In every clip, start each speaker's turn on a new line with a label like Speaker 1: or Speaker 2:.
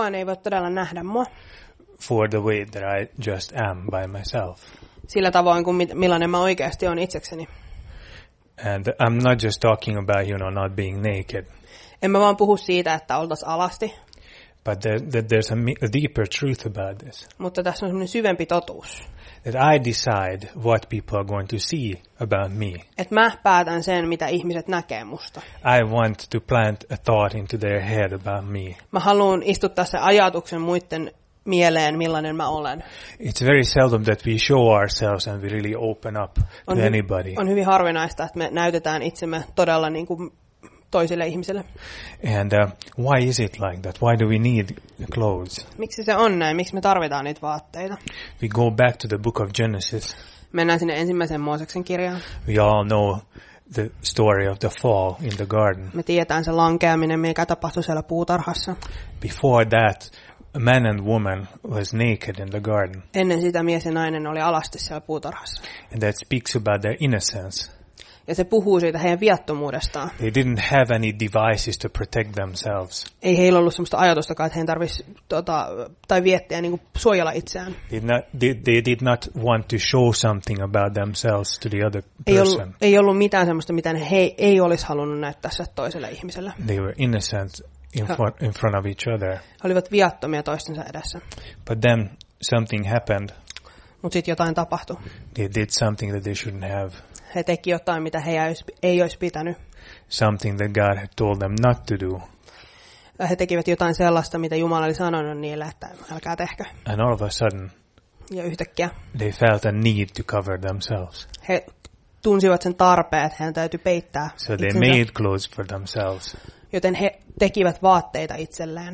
Speaker 1: Kukaan ei voi todella nähdä mua
Speaker 2: for the way that I just am by myself.
Speaker 1: sillä tavoin kuin millainen mä oikeasti on itsekseni.
Speaker 2: And I'm not just talking about, not being naked.
Speaker 1: En mä vaan puhu siitä, että oltaisiin alasti,
Speaker 2: But there's a deeper truth about this.
Speaker 1: mutta tässä on semmoinen syvempi totuus.
Speaker 2: That I decide what people are going to see about me.
Speaker 1: Että mä päätän sen, mitä ihmiset näkee musta.
Speaker 2: I want to plant a thought into their head about me.
Speaker 1: Mä haluan istuttaa sen ajatuksen muiden mieleen, millainen mä olen.
Speaker 2: It's very seldom that we show ourselves and we really open up to anybody.
Speaker 1: On hyvin harvinaista, että me näytetään itsemme todella niin kuin toisille ihmisille.
Speaker 2: And why is it like that? Why do we need clothes?
Speaker 1: Miksi se on näin? Miksi me tarvitaan niitä vaatteita?
Speaker 2: We go back to the book of Genesis.
Speaker 1: Mennään sinne ensimmäiseen Mooseksen kirjaan.
Speaker 2: We all know the story of the fall in the garden.
Speaker 1: Me tiedetään se lankeaminen, mikä tapahtui siellä puutarhassa.
Speaker 2: Before that, a man and woman was naked in the garden.
Speaker 1: Ennen sitä mies ja nainen oli alasti siellä puutarhassa.
Speaker 2: And that speaks about their innocence.
Speaker 1: Ja se puhuu siitä heidän viattomuudestaan.
Speaker 2: They didn't have any devices to protect themselves.
Speaker 1: Ei heillä ollut sellaista ajatustakaan, että heidän tarvitsisi tai viettiä niin kuin suojella itseään.
Speaker 2: They did not want to show something about themselves to the other person.
Speaker 1: Ei ollut mitään sellaista, mitä he ei olisi halunnut näyttää toiselle ihmiselle.
Speaker 2: They were innocent in front of each other.
Speaker 1: He olivat viattomia toistensa edessä.
Speaker 2: But then something happened.
Speaker 1: Mutta sitten jotain tapahtui.
Speaker 2: They did something that they shouldn't have.
Speaker 1: He teki jotain, mitä he ei olisi pitänyt.
Speaker 2: Something that God had told them not to do.
Speaker 1: He tekivät jotain sellaista, mitä Jumala oli sanonut niille, että älkää tehkö.
Speaker 2: And all of a sudden,
Speaker 1: ja yhtäkkiä
Speaker 2: they felt a need to cover themselves.
Speaker 1: He tunsivat sen tarpeen, että heidän täytyy peittää
Speaker 2: So they made clothes for themselves.
Speaker 1: Joten he tekivät vaatteita itselleen.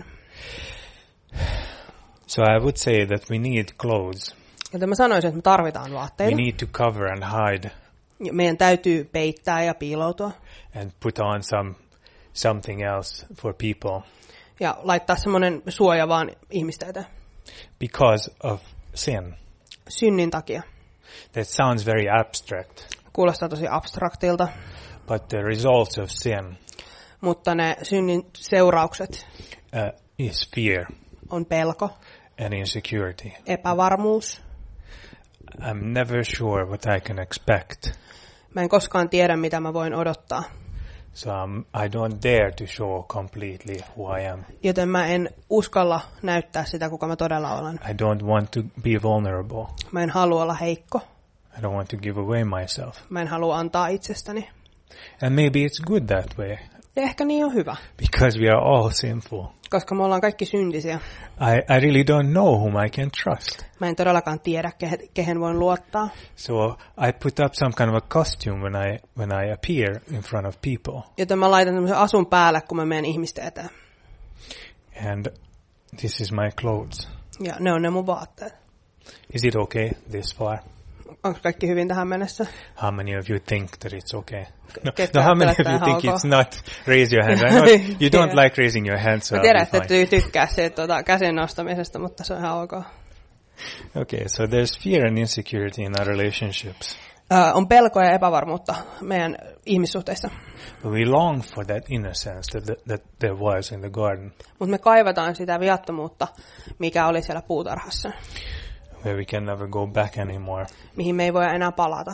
Speaker 2: So I would say that we need clothes.
Speaker 1: Joten mä sanoisin, että me tarvitaan vaatteita.
Speaker 2: We need to cover and hide.
Speaker 1: Meidän täytyy peittää ja piiloutua.
Speaker 2: And put on something else for people.
Speaker 1: Ja laittaa semmoinen suoja vaan ihmistä eteen.
Speaker 2: Because of sin.
Speaker 1: Synnin takia.
Speaker 2: That sounds very abstract.
Speaker 1: Kuulostaa tosi abstraktilta.
Speaker 2: But the results of sin.
Speaker 1: Mutta ne synnin seuraukset
Speaker 2: is fear.
Speaker 1: On pelko.
Speaker 2: And insecurity.
Speaker 1: Epävarmuus.
Speaker 2: I'm never sure what I can expect.
Speaker 1: Mä en koskaan tiedä, mitä mä voin odottaa.
Speaker 2: So I don't dare to show completely who I am.
Speaker 1: Joten mä en uskalla näyttää sitä, kuka mä todella olen.
Speaker 2: I don't want to be vulnerable.
Speaker 1: Mä en halua olla heikko.
Speaker 2: I don't want to give away myself.
Speaker 1: Mä en halua antaa itsestäni.
Speaker 2: And maybe it's good that way.
Speaker 1: Ja ehkä niin on hyvä.
Speaker 2: Because we are all sinful.
Speaker 1: Koska me ollaan kaikki syntisiä.
Speaker 2: I really don't know whom I can trust.
Speaker 1: Mä en todellakaan tiedä, kehen voin luottaa.
Speaker 2: So I put up some kind of a costume when I appear in front of people.
Speaker 1: Joten mä laitan semmoisen asun päälle, kun mä menen ihmisten eteen.
Speaker 2: And this is my clothes.
Speaker 1: Ja ne on ne mun vaatteet.
Speaker 2: Is it okay this far?
Speaker 1: Onko kaikki hyvin tähän mennessä?
Speaker 2: How many of you think that it's okay?
Speaker 1: No,
Speaker 2: how many of you think it's not? Raise your hand. You don't like raising your hands. So
Speaker 1: mä tiedän, että tykkää siitä käsin nostamisesta, mutta se on ihan ok.
Speaker 2: Okay, so there's fear and insecurity in our relationships.
Speaker 1: On pelkoa ja epävarmuutta meidän ihmissuhteissa.
Speaker 2: We long for that innocence that there was in the garden.
Speaker 1: Mutta me kaivataan sitä viattomuutta, mikä oli siellä puutarhassa.
Speaker 2: Where we can never go back anymore.
Speaker 1: Mihin me ei voi enää palata.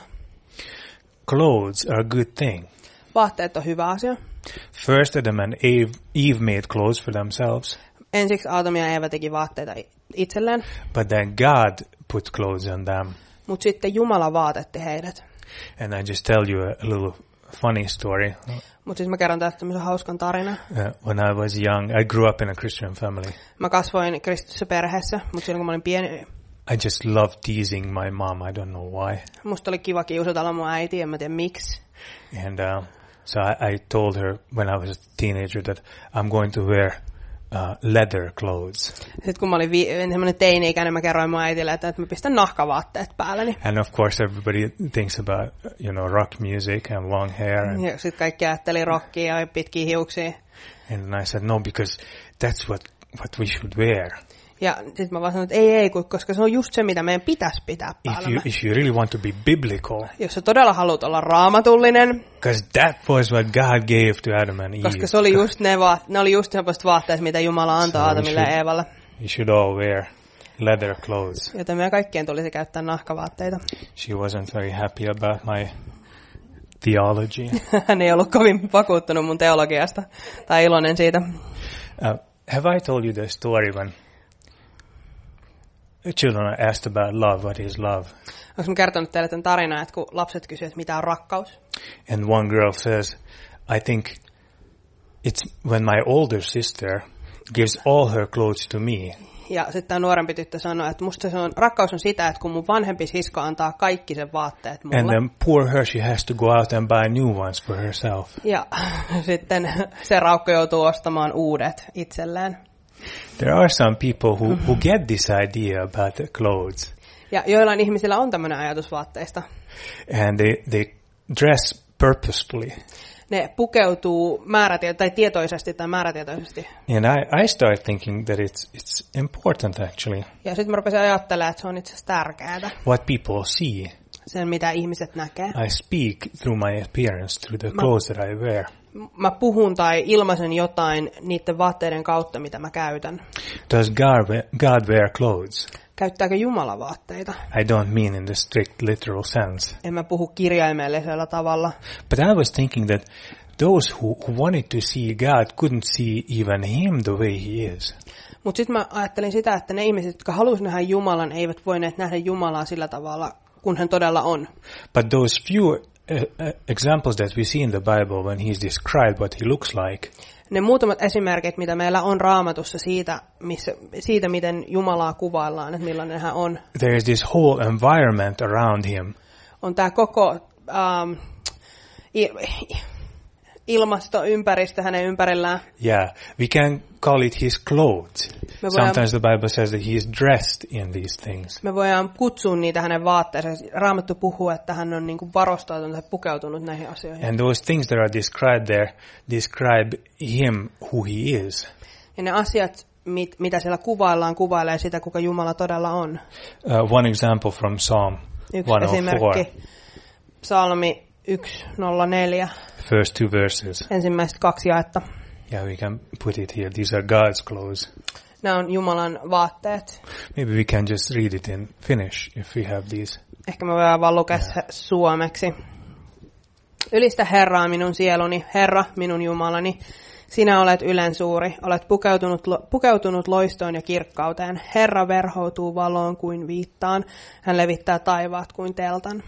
Speaker 2: Clothes are a good thing.
Speaker 1: Vaatteet on hyvä asia.
Speaker 2: First Adam and Eve made clothes for themselves.
Speaker 1: Ensiksi Aatami ja Eeva teki vaatteita itselleen.
Speaker 2: But then God put clothes on them.
Speaker 1: Mutta sitten Jumala vaatetti heidät.
Speaker 2: And I just tell you a little funny story.
Speaker 1: Mutta siis mä kerron tästä tämmöisen hauskan tarinan.
Speaker 2: When I was young, I grew up in a Christian family.
Speaker 1: Mä kasvoin kristillisessä perheessä, mutta silloin kun mä olin pieni.
Speaker 2: I just loved teasing my mom. I don't know why.
Speaker 1: Musta oli kiva kiusatella mun äiti, en mä tiedä miksi.
Speaker 2: And so I told her when I was a teenager that I'm going to wear leather clothes.
Speaker 1: Sitten kun mä olin semmoinen teini-ikäinen, mä kerroin mun äitille, että mä pistän nahkavaatteet päälleni.
Speaker 2: And of course everybody thinks about, rock music and long hair.
Speaker 1: Ja sitten kaikki ajatteli rockia ja pitkiä hiuksia.
Speaker 2: And I said, no, because that's what we should wear.
Speaker 1: Ja sitten mä vaan sanoin, että ei, koska se on just se, mitä meidän pitäisi pitää päällä.
Speaker 2: If you really want to be biblical.
Speaker 1: Jos sä todella haluat olla raamatullinen.
Speaker 2: Because that was what God gave to Adam and Eve.
Speaker 1: Koska se oli just ne oli just sellaiset vaatteet, mitä Jumala antoi Aatamille ja Eevalle.
Speaker 2: You should all wear leather clothes.
Speaker 1: Joten meidän kaikkien tulisi käyttää nahkavaatteita.
Speaker 2: She wasn't very happy about my theology.
Speaker 1: Hän ei ollut kovin vakuuttunut mun teologiasta tai iloinen siitä.
Speaker 2: Have I told you the story when children are asked about love? What is love?
Speaker 1: Onko mä kertonut teille tämän tarinan, että kun lapset kysyvät, että mitä on rakkaus?
Speaker 2: And one girl says, I think it's when my older sister gives all her clothes to me.
Speaker 1: Ja sitten tämä nuorempi tyttö sanoi, että musta rakkaus on sitä, että kun mun vanhempi sisko antaa kaikki sen vaatteet mulle.
Speaker 2: And then poor her, she has to go out and buy new ones for herself.
Speaker 1: Ja sitten se raukka joutuu ostamaan uudet itselleen.
Speaker 2: There are some people who get this idea about the clothes.
Speaker 1: Ja joillain ihmisillä on tämmöinen ajatus vaatteista.
Speaker 2: And they dress purposefully.
Speaker 1: Ne pukeutuu tietoisesti tai määrätietoisesti.
Speaker 2: And I start thinking that it's important actually.
Speaker 1: Ja sitten mä rupesin ajattelemaan, että se on itse asiassa tärkeää.
Speaker 2: What people see.
Speaker 1: Sen, mitä ihmiset näkee.
Speaker 2: I speak through my appearance, through the clothes that I wear.
Speaker 1: Mä puhun tai ilmaisen jotain niiden vaatteiden kautta, mitä mä käytän.
Speaker 2: Does God wear clothes?
Speaker 1: Käyttääkö Jumala vaatteita?
Speaker 2: I don't mean in the strict literal sense.
Speaker 1: En mä puhu kirjaimellisellä tavalla.
Speaker 2: But I was thinking that those who wanted to see God couldn't see even him the way he is.
Speaker 1: Mutta sitten mä ajattelin sitä, että ne ihmiset, jotka halusivat nähdä Jumalan, eivät voineet nähdä Jumalaa sillä tavalla, kun hän todella on.
Speaker 2: But those few examples that we see in the Bible when he's described what he looks like.
Speaker 1: Ne muutamat esimerkit, mitä meillä on Raamatussa siitä miten Jumalaa kuvaillaan, että millainen hän on.
Speaker 2: There is this whole environment around him.
Speaker 1: On tämä koko ilmasto, ympäristö hänen ympärillään.
Speaker 2: Yeah, we can call it his clothes. Sometimes the Bible says that he is dressed in these things.
Speaker 1: Me voidaan kutsua niitä hänen vaatteensa. Raamattu puhuu, että hän on niinku varustautunut ja pukeutunut näihin asioihin.
Speaker 2: And those things that are described there describe him, who he is.
Speaker 1: Ja ne asiat, mitä siellä kuvailee sitä, kuka Jumala todella on.
Speaker 2: One example from Psalm 104.
Speaker 1: Esimerkki, Psalmi 104.
Speaker 2: First two verses.
Speaker 1: Ensimmäiset 2 jaetta.
Speaker 2: Yeah, we can put it here. These are God's clothes.
Speaker 1: Nämä on Jumalan vaatteet.
Speaker 2: Maybe we can just read it in Finnish if we have these.
Speaker 1: Ehkä mä voin vaan lukea suomeksi. Ylistä Herraa minun sieluni, Herra minun Jumalani. Sinä olet ylensuuri, olet pukeutunut loistoon ja kirkkauteen. Herra verhoutuu valoon kuin viittaan, hän levittää taivaat kuin teltan.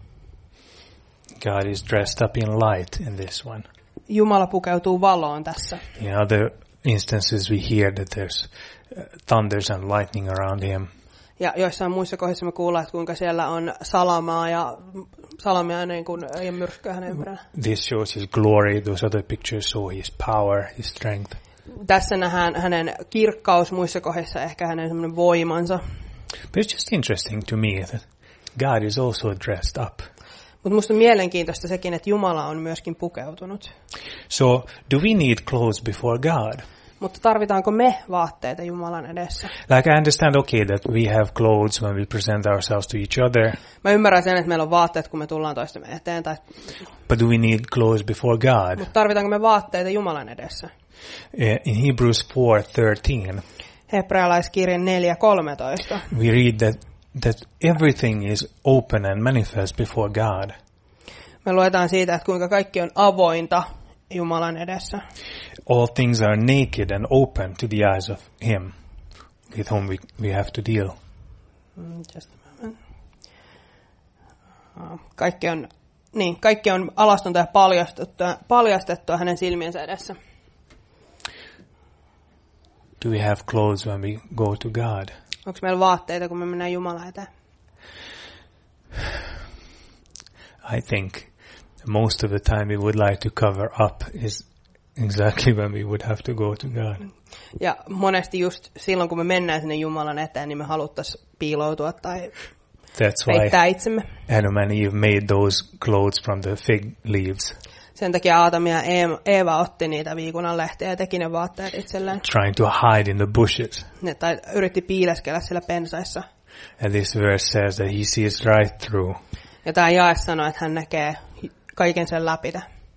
Speaker 2: God is dressed up in light in this one.
Speaker 1: Jumala pukeutuu valoon tässä.
Speaker 2: In other instances we hear that there's thunders and lightning around him.
Speaker 1: Ja joissain muissa kohdissa me kuullaan, että kuinka siellä on salamia niin kuin, ja myrskyä hänen ympärillä.
Speaker 2: This shows his glory. Those other pictures show his power, his strength.
Speaker 1: Tässä nähdään hänen kirkkaus, muissa kohdissa ehkä hänen semmoinen voimansa.
Speaker 2: But it's just interesting to me that God is also dressed up.
Speaker 1: Mutta musta on mielenkiintoista sekin, että Jumala on myöskin pukeutunut.
Speaker 2: So, do we need clothes before God?
Speaker 1: Mutta tarvitaanko me vaatteita Jumalan edessä?
Speaker 2: Like I understand, okay, that we have clothes when we present ourselves to each other.
Speaker 1: Mä ymmärrän sen, että meillä on vaatteet, kun me tullaan toistemme eteen.
Speaker 2: But do we need clothes before God?
Speaker 1: Mutta tarvitaanko me vaatteita Jumalan edessä?
Speaker 2: In Hebrews 4:13,
Speaker 1: Hebrealaiskirjan 4:13.
Speaker 2: we read that everything is open and manifest before God.
Speaker 1: Me luetaan siitä, että kuinka kaikki on avointa Jumalan edessä.
Speaker 2: All things are naked and open to the eyes of him with whom we have to deal.
Speaker 1: Just a moment. Kaikki on alastonta ja paljastettua hänen silmiensä edessä.
Speaker 2: Do we have clothes when we go to God?
Speaker 1: Onko meillä vaatteita, kun me mennään Jumalan eteen?
Speaker 2: I think most of the time we would like to cover up is exactly when we would have to go to God.
Speaker 1: Ja monesti just silloin, kun me mennään sinne Jumalan eteen, niin me haluttaisiin piiloutua tai peittää itsemme.
Speaker 2: Adam and Eve made those clothes from the fig leaves.
Speaker 1: Sen takia Aatami ja Eeva otti niitä viikunanlehtiä ja teki ne vaatteet itselleen.
Speaker 2: trying to hide in the bushes.
Speaker 1: Ne yritti piileskellä siellä pensaissa.
Speaker 2: And this verse says that he sees right through.
Speaker 1: Ja tämä jae sanoo, että hän näkee kaiken sen läpi.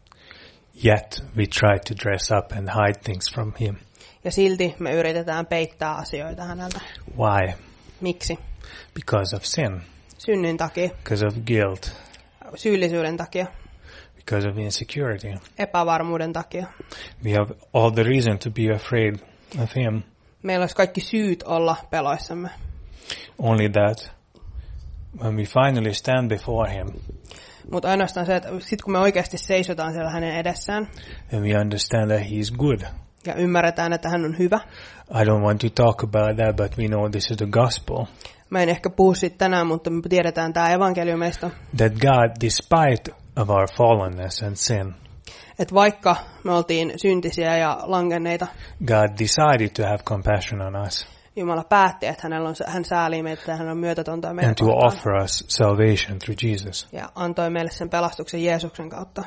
Speaker 2: Yet we try to dress up and hide things from him.
Speaker 1: Ja silti me yritetään peittää asioita häneltä.
Speaker 2: Why?
Speaker 1: Miksi?
Speaker 2: Because of sin.
Speaker 1: Synnin takia,
Speaker 2: Because of guilt.
Speaker 1: syyllisyyden takia,
Speaker 2: Because of insecurity.
Speaker 1: epävarmuuden takia.
Speaker 2: We have all the reason to be afraid of him.
Speaker 1: Meillä olisi kaikki syyt olla peloissamme.
Speaker 2: Only that when we finally stand before him
Speaker 1: Mutta ainoastaan se, että sit kun me oikeasti seisotaan siellä hänen edessään
Speaker 2: and we understand that he is good.
Speaker 1: ja ymmärretään, että hän on hyvä.
Speaker 2: I don't want to talk about that, but we know this is the gospel.
Speaker 1: Mä en ehkä puhu siitä tänään, mutta me tiedetään tämä evankeliumista.
Speaker 2: That God, despite of our fallenness and sin,
Speaker 1: Että vaikka me oltiin syntisiä ja langenneita,
Speaker 2: God decided to have compassion on us
Speaker 1: Jumala päätti, että hän säälii meitä ja hän on myötätuntoa meitä
Speaker 2: and to
Speaker 1: kohtaan.
Speaker 2: offer us salvation through Jesus.
Speaker 1: Ja antoi meille sen pelastuksen Jeesuksen kautta.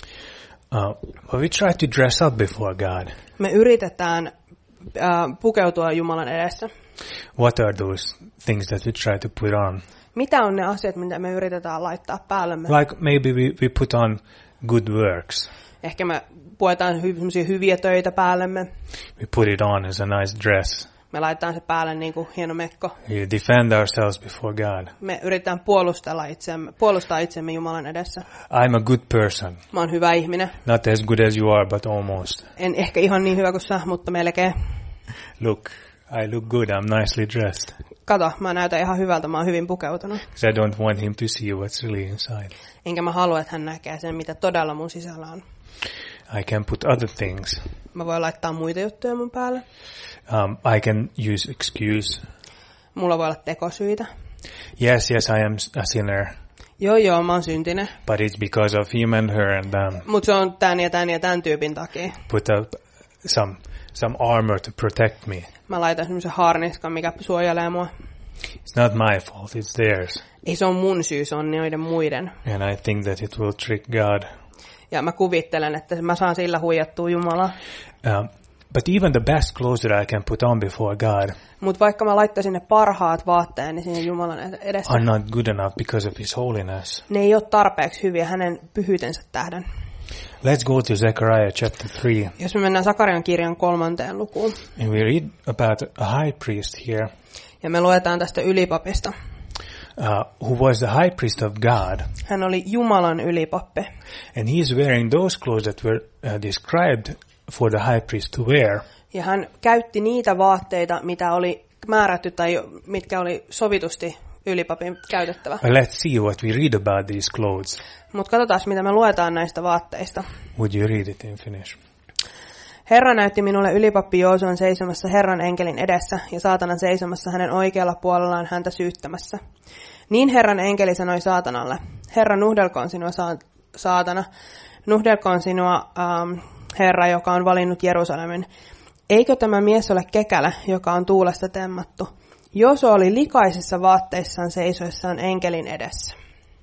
Speaker 2: But we try to dress up before God.
Speaker 1: Me yritetään pukeutua Jumalan edessä.
Speaker 2: What are those things that we try to put on?
Speaker 1: Mitä on ne asiat, mitä me yritetään laittaa päällemme?
Speaker 2: Like maybe we put on good works.
Speaker 1: Ehkä me puetaan semmoisia hyviä töitä päällemme.
Speaker 2: We put it on as a nice dress.
Speaker 1: Me laitetaan se päälle niin kuin hieno mekko.
Speaker 2: We defend ourselves before God.
Speaker 1: Me yritetään puolustaa itsemme Jumalan edessä.
Speaker 2: I'm a good person.
Speaker 1: Mä oon hyvä ihminen.
Speaker 2: Not as good as you are, but almost.
Speaker 1: En ehkä ihan niin hyvä kuin sä, mutta melkein.
Speaker 2: Look, I look good. I'm nicely dressed.
Speaker 1: Kato, mä näytän ihan hyvältä, mä oon hyvin pukeutunut.
Speaker 2: Because I don't want him to see what's really inside.
Speaker 1: Enkä mä halua, että hän näkee sen, mitä todella mun sisällä on.
Speaker 2: I can put other things.
Speaker 1: Mä voin laittaa muita juttuja mun päälle.
Speaker 2: I can use excuse.
Speaker 1: Mulla voi olla tekosyitä.
Speaker 2: Yes, I am a sinner.
Speaker 1: Joo, mä oon syntinen.
Speaker 2: But it's because of him and her and them.
Speaker 1: Mutta se on tän ja tän tyypin takia.
Speaker 2: Put up some armor to protect me.
Speaker 1: Mä laitan semmoisen harniskan, mikä suojelee mua.
Speaker 2: It's not my fault, it's theirs.
Speaker 1: Ei se on mun syy, se on noiden muiden.
Speaker 2: And I think that it will trick God.
Speaker 1: Ja mä kuvittelen, että mä saan sillä huijattua Jumalaa.
Speaker 2: But even the best clothes that I can put on before God
Speaker 1: Mutta vaikka mä laittaisin ne parhaat vaatteeni sinne Jumalan edessä,
Speaker 2: are not good enough because of his holiness.
Speaker 1: ne ei ole tarpeeksi hyviä hänen pyhyytensä tähden.
Speaker 2: Let's go to Zechariah chapter 3.
Speaker 1: Jos me mennään Sakarian kirjan 3. lukuun,
Speaker 2: And we read about a high priest here
Speaker 1: ja me luetaan tästä ylipapista.
Speaker 2: who was the high priest of God.
Speaker 1: Hän oli Jumalan ylipappi.
Speaker 2: And he is wearing those clothes that were described for the high priest to wear.
Speaker 1: Ja hän käytti niitä vaatteita, mitä oli määrätty tai mitkä oli sovitusti ylipapin käytettävä.
Speaker 2: Let's see what we read about these clothes.
Speaker 1: Mutta katsotaan, mitä me luetaan näistä vaatteista.
Speaker 2: Would you read it in Finnish?
Speaker 1: Herra näytti minulle ylipappi Joosuan seisomassa Herran enkelin edessä ja saatanan seisomassa hänen oikealla puolellaan häntä syyttämässä. Niin Herran enkeli sanoi saatanalle, Herra, nuhdelkoon sinua saatana, nuhdelkoon sinua Herra, joka on valinnut Jerusalemin. Eikö tämä mies ole kekälä, joka on tuulesta temmattu? Joosua oli likaisissa vaatteissaan seisoissaan enkelin edessä.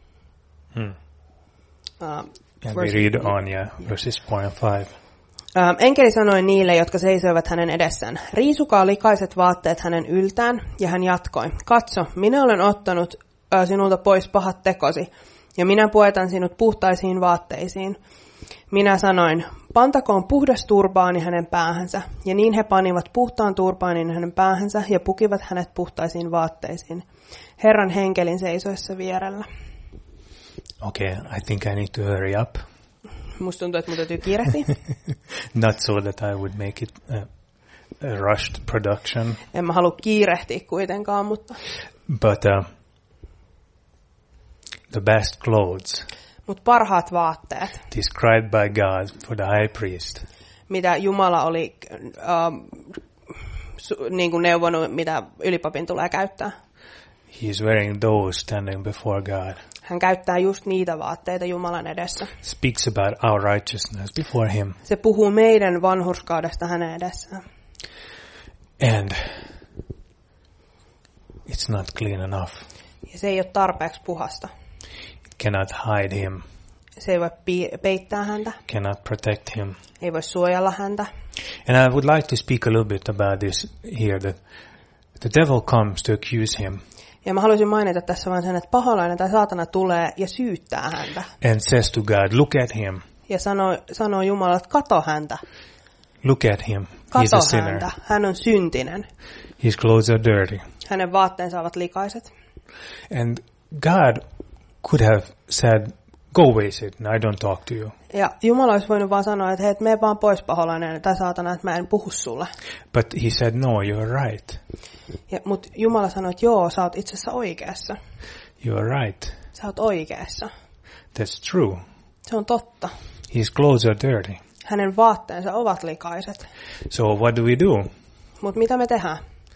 Speaker 2: And we read on, verses 4 and 5.
Speaker 1: Enkeli sanoi niille, jotka seisoivat hänen edessään, riisukaa likaiset vaatteet hänen yltään, ja hän jatkoi, katso, minä olen ottanut sinulta pois pahat tekosi, ja minä puetan sinut puhtaisiin vaatteisiin. Minä sanoin, pantakoon puhdas turbaani hänen päähänsä, ja niin he panivat puhtaan turbaanin hänen päähänsä, ja pukivat hänet puhtaisiin vaatteisiin, Herran henkelin seisoessa vierellä.
Speaker 2: Okay, I think I need to hurry up.
Speaker 1: Musta tuntuu, että mun täytyy kiirehtiä.
Speaker 2: Not so that I would make it a rushed production.
Speaker 1: En mä halua kiirehtiä kuitenkaan, mutta...
Speaker 2: But the best clothes
Speaker 1: Mutta parhaat vaatteet,
Speaker 2: described by God for the high priest
Speaker 1: mitä Jumala oli niin kuin neuvonut, mitä ylipapin tulee käyttää.
Speaker 2: he is wearing those standing before God.
Speaker 1: Hän käyttää just niitä vaatteita Jumalan edessä.
Speaker 2: Speaks about our righteousness before him.
Speaker 1: Se puhuu meidän vanhurskaudesta hänen edessään.
Speaker 2: And it's not clean enough.
Speaker 1: Ja se ei ole tarpeeksi puhasta.
Speaker 2: It cannot hide him.
Speaker 1: Se ei voi peittää häntä.
Speaker 2: Cannot protect him.
Speaker 1: Ei voi suojella häntä.
Speaker 2: And I would like to speak a little bit about this here, that the devil comes to accuse him
Speaker 1: Ja mä haluaisin mainita tässä vain sen, että paholainen tai saatana tulee ja syyttää häntä.
Speaker 2: and says to God, look at him,
Speaker 1: Ja sanoo Jumala, että kato häntä.
Speaker 2: look at him. He's
Speaker 1: Kato
Speaker 2: a sinner.
Speaker 1: häntä. Hän on syntinen.
Speaker 2: His clothes are dirty.
Speaker 1: Hänen vaatteensa ovat likaiset.
Speaker 2: And God could have said, go away, Satan, I don't talk to you.
Speaker 1: Ja Jumala olisi voinut vaan sanoa, että hei, mene vaan pois paholainen tai saatana, että mä en puhu sulle.
Speaker 2: But he said, no, you're right.
Speaker 1: Mutta Jumala sanoi, että joo, sä oot itse asiassa oikeassa.
Speaker 2: You're right.
Speaker 1: Sä oot oikeassa.
Speaker 2: That's true.
Speaker 1: Se on totta.
Speaker 2: His clothes are dirty.
Speaker 1: Hänen vaatteensa ovat likaiset.
Speaker 2: So what do we do?
Speaker 1: Mutta mitä me tehdään?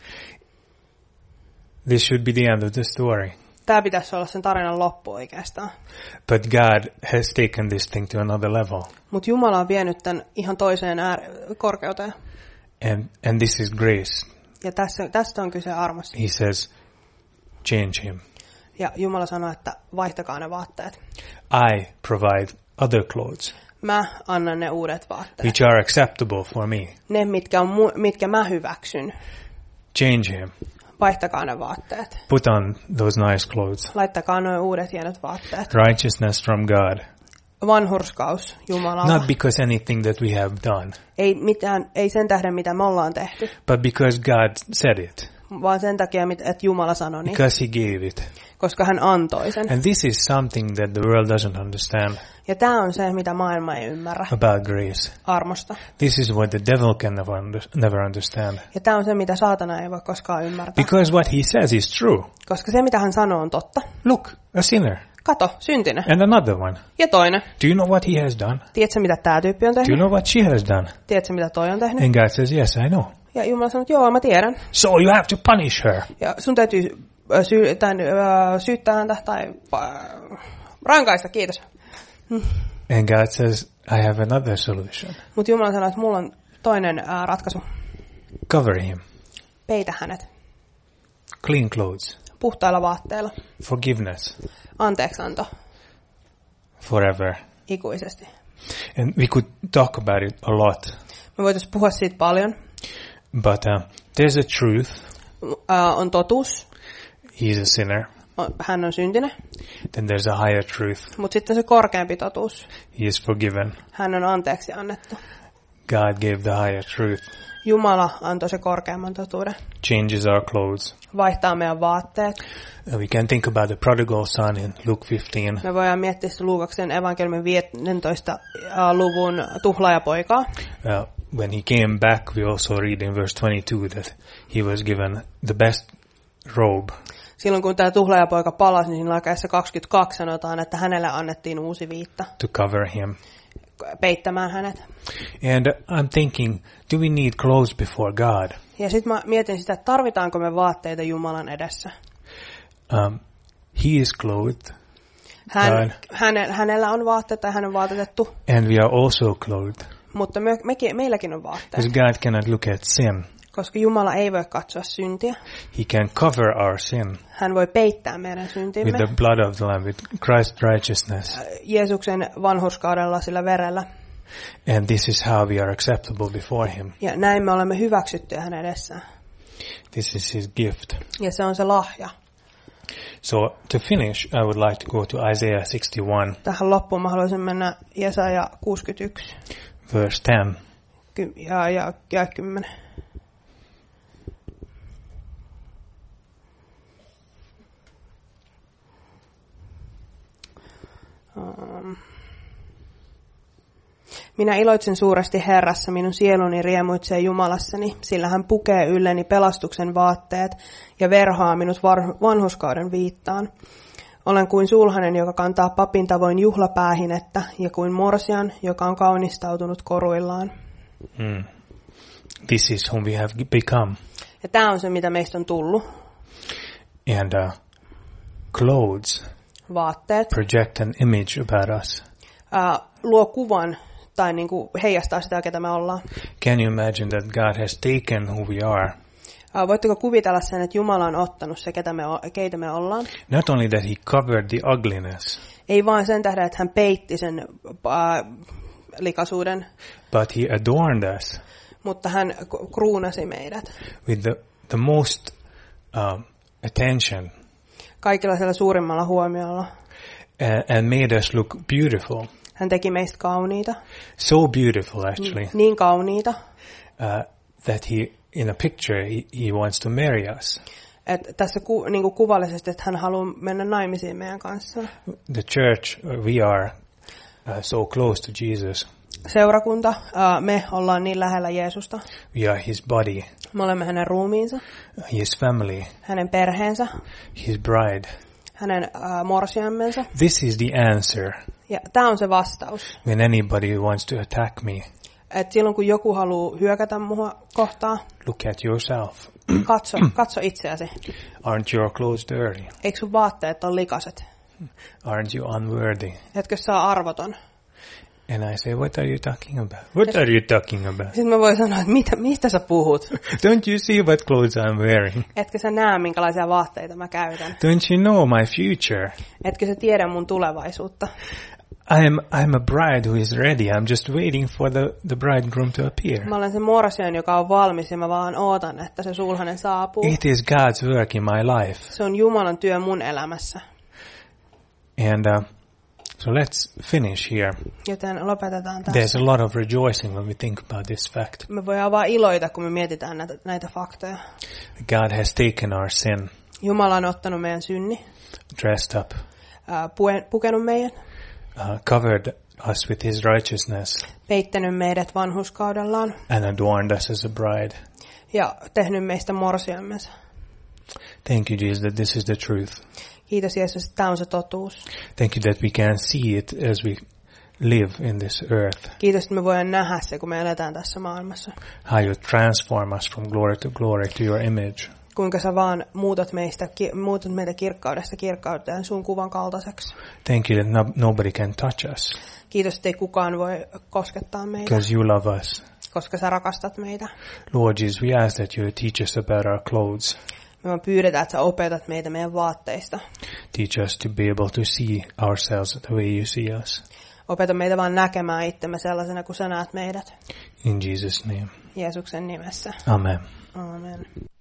Speaker 2: This should be the end of the story.
Speaker 1: Tämä pitäisi olla sen tarinan loppu oikeastaan.
Speaker 2: But God has taken this thing to another level.
Speaker 1: Mutta Jumala on vienyt tämän ihan toiseen korkeuteen.
Speaker 2: And this is grace.
Speaker 1: Ja tästä on kyse armosta.
Speaker 2: He says, change him.
Speaker 1: Ja Jumala sanoo, että vaihtakaa ne vaatteet.
Speaker 2: I provide other clothes,
Speaker 1: Mä annan ne uudet vaatteet.
Speaker 2: which are acceptable for me.
Speaker 1: Ne, mitkä mä hyväksyn.
Speaker 2: Change him.
Speaker 1: Vaihtakaa ne vaatteet.
Speaker 2: Put on those nice clothes.
Speaker 1: Laittakaa nuo uudet hienot vaatteet.
Speaker 2: Righteousness from God.
Speaker 1: Vanhurskaus Jumalalla.
Speaker 2: Not because anything that we have done,
Speaker 1: Ei sen tähden, mitä me ollaan tehty,
Speaker 2: but because God said it.
Speaker 1: vaan sen takia, että Jumala sanoi niin,
Speaker 2: Because he gave it.
Speaker 1: koska hän antoi sen.
Speaker 2: And this is something that the world doesn't understand
Speaker 1: Ja tämä on se, mitä maailma ei ymmärrä
Speaker 2: about grace.
Speaker 1: armosta.
Speaker 2: This is what the devil can never understand.
Speaker 1: Ja tämä on se, mitä saatana ei voi koskaan ymmärtää.
Speaker 2: Because what he says is true.
Speaker 1: Koska se, mitä hän sanoo, on totta.
Speaker 2: Look, a sinner.
Speaker 1: Kato, syntinen.
Speaker 2: And another one.
Speaker 1: Ja toinen.
Speaker 2: Do you know what he has done?
Speaker 1: Tiedätkö, mitä tämä tyyppi on
Speaker 2: Do you
Speaker 1: tehnyt?
Speaker 2: know what she has done?
Speaker 1: Tiedätkö, mitä toi on tehnyt?
Speaker 2: And God says, yes, I know.
Speaker 1: Ja Jumala sanoo, että joo, mä tiedän.
Speaker 2: So you have to punish her.
Speaker 1: Ja sun täytyy syyttää häntä tai rankaista, kiitos.
Speaker 2: And God says, I have another solution.
Speaker 1: Mutta Jumala sanoo, että mulla on toinen ratkaisu.
Speaker 2: Cover him.
Speaker 1: Peitä hänet.
Speaker 2: Clean clothes.
Speaker 1: Puhtailla vaatteilla.
Speaker 2: Forgiveness.
Speaker 1: Anteeksianto.
Speaker 2: Forever.
Speaker 1: Ikuisesti.
Speaker 2: And we could talk about it a lot.
Speaker 1: Me voitaisiin puhua siitä paljon.
Speaker 2: But there's a truth.
Speaker 1: On totuus.
Speaker 2: He's a sinner.
Speaker 1: Hän on syntinen.
Speaker 2: Then there's a higher truth.
Speaker 1: Mutta sitten se korkeampi totuus.
Speaker 2: He is forgiven.
Speaker 1: Hän on anteeksi annettu.
Speaker 2: God gave the higher truth.
Speaker 1: Jumala antoi se korkeamman totuuden.
Speaker 2: Changes our clothes.
Speaker 1: Vaihtaa meidän vaatteet.
Speaker 2: We can think about the prodigal son in Luke 15.
Speaker 1: Me voidaan miettiä sitä Luukaksen evankeliumin 15 luvun tuhlaajapoikaa.
Speaker 2: When he came back, we also read in verse 22 that he was given the best robe.
Speaker 1: Silloin kun tämä tuhlaajapoika palasi, niin siinä lakeessa 22 sanotaan, että hänelle annettiin uusi viitta.
Speaker 2: To cover him.
Speaker 1: Peittämään hänet.
Speaker 2: And I'm thinking, do we need clothes before God?
Speaker 1: Ja sitten mä mietin sitä, että tarvitaanko me vaatteita Jumalan edessä.
Speaker 2: He is clothed.
Speaker 1: Hänellä on vaatteet tai hän on vaatetettu.
Speaker 2: And we are also clothed.
Speaker 1: Mutta meilläkin on vaatteet.
Speaker 2: Because God cannot look at sin.
Speaker 1: Koska Jumala ei voi katsoa syntiä.
Speaker 2: He can cover our sin.
Speaker 1: Hän voi peittää meidän syntimme.
Speaker 2: With the blood of the Lamb, with Christ's righteousness.
Speaker 1: Jeesuksen vanhurskaudella, sillä verellä.
Speaker 2: And this is how we are acceptable before him.
Speaker 1: Ja näin me olemme hyväksyttyjä hänen edessään.
Speaker 2: This is his gift.
Speaker 1: Ja se on se lahja.
Speaker 2: So to finish, I would like to go to Isaiah 61.
Speaker 1: Tähän loppuun mä haluaisin mennä Jesaja 61.
Speaker 2: Verse 10.
Speaker 1: Ja 10. Minä iloitsen suuresti Herrassa, minun sieluni riemuitsee Jumalassani, sillä hän pukee ylleni pelastuksen vaatteet ja verhoaa minut vanhurskauden viittaan. Olen kuin sulhanen, joka kantaa papin tavoin juhlapäähinettä, ja kuin morsian, joka on kaunistautunut koruillaan.
Speaker 2: This is whom we have become.
Speaker 1: Ja tämä on se, mitä meistä on tullut.
Speaker 2: And clothes
Speaker 1: vaatteet
Speaker 2: project an image about us.
Speaker 1: Luo kuvan tai niin kuin heijastaa sitä, ketä me ollaan.
Speaker 2: Can you imagine that God has taken who we are?
Speaker 1: Voitteko kuvitella sen, että Jumala on ottanut se, keitä me ollaan?
Speaker 2: Not only that he covered the ugliness.
Speaker 1: Ei vain sen tähden, että hän peitti sen likaisuuden,
Speaker 2: but he adorned us
Speaker 1: mutta hän kruunasi meidät
Speaker 2: with the most attention
Speaker 1: kaikilla siellä suurimmalla huomiolla.
Speaker 2: and made us look beautiful.
Speaker 1: Hän teki meistä kauniita,
Speaker 2: So beautiful, actually,
Speaker 1: niin kauniita,
Speaker 2: that he, in a picture, he wants to marry us.
Speaker 1: että tässä niinku kuvallisesti, että hän haluaa mennä naimisiin meidän kanssa.
Speaker 2: The church, we are so close to Jesus.
Speaker 1: Seurakunta, me ollaan niin lähellä Jeesusta.
Speaker 2: We are his body,
Speaker 1: Me olemme hänen ruumiinsa,
Speaker 2: his family,
Speaker 1: hänen perheensä,
Speaker 2: his bride.
Speaker 1: hänen morsiammensa.
Speaker 2: This is the answer
Speaker 1: Ja tämä on se vastaus.
Speaker 2: when anybody wants to attack me.
Speaker 1: Että silloin kun joku haluaa hyökätä mua kohtaan,
Speaker 2: Look at yourself.
Speaker 1: katso itseäsi.
Speaker 2: Aren't your clothes dirty?
Speaker 1: Eikö sun vaatteet ole likaset?
Speaker 2: Aren't you unworthy?
Speaker 1: Etkö sä ole arvoton?
Speaker 2: And I say, what are you talking about? What are you talking about?
Speaker 1: Sitten mä voin sanoa, että mistä sä puhut?
Speaker 2: Don't you see what clothes I'm wearing?
Speaker 1: Etkö sä näe, minkälaisia vaatteita mä käytän?
Speaker 2: Don't you know my future?
Speaker 1: Etkö sä tiedä mun tulevaisuutta?
Speaker 2: I'm a bride who is ready. I'm just waiting for the bridegroom to appear.
Speaker 1: Mä olen se morsian, joka on valmis ja mä vaan ootan, että se sulhanen saapuu.
Speaker 2: It is God's work in my life.
Speaker 1: Se on Jumalan työ mun elämässä.
Speaker 2: And so let's finish here.
Speaker 1: Joten lopetetaan tässä.
Speaker 2: There's a lot of rejoicing when we think about this fact.
Speaker 1: Me voidaan vaan iloita, kun me mietitään näitä faktoja.
Speaker 2: God has taken our sin,
Speaker 1: Jumala on ottanut meidän synni,
Speaker 2: dressed up,
Speaker 1: pukenut meidän,
Speaker 2: covered us with his righteousness,
Speaker 1: peittänyt meidät vanhurskaudellaan
Speaker 2: and adorned us as a bride.
Speaker 1: ja tehnyt meistä morsiammensa.
Speaker 2: Thank you, Jesus, that this is the truth.
Speaker 1: Kiitos Jeesus, että tämä on se totuus.
Speaker 2: Thank you that we can see it as we live in this earth.
Speaker 1: Kiitos, että me voidaan nähdä se, kun me eletään tässä maailmassa.
Speaker 2: How you transform us from glory to your image.
Speaker 1: Kuinka sä vaan muutat meitä kirkkaudesta kirkkauteen sun kuvan kaltaiseksi.
Speaker 2: Thank you that nobody can touch us.
Speaker 1: Kiitos, että ei kukaan voi koskettaa meitä,
Speaker 2: Because you love us.
Speaker 1: koska sä rakastat meitä.
Speaker 2: Lord Jesus, we ask that you teach us about our clothes.
Speaker 1: Me vaan pyydetään, että sä opetat meitä meidän vaatteista.
Speaker 2: Teach us to be able to see ourselves the way you see us.
Speaker 1: Opeta meitä vaan näkemään itsemme sellaisena, kuin sä näet meidät.
Speaker 2: In Jesus' name.
Speaker 1: Jeesuksen nimessä.
Speaker 2: Amen.
Speaker 1: Amen.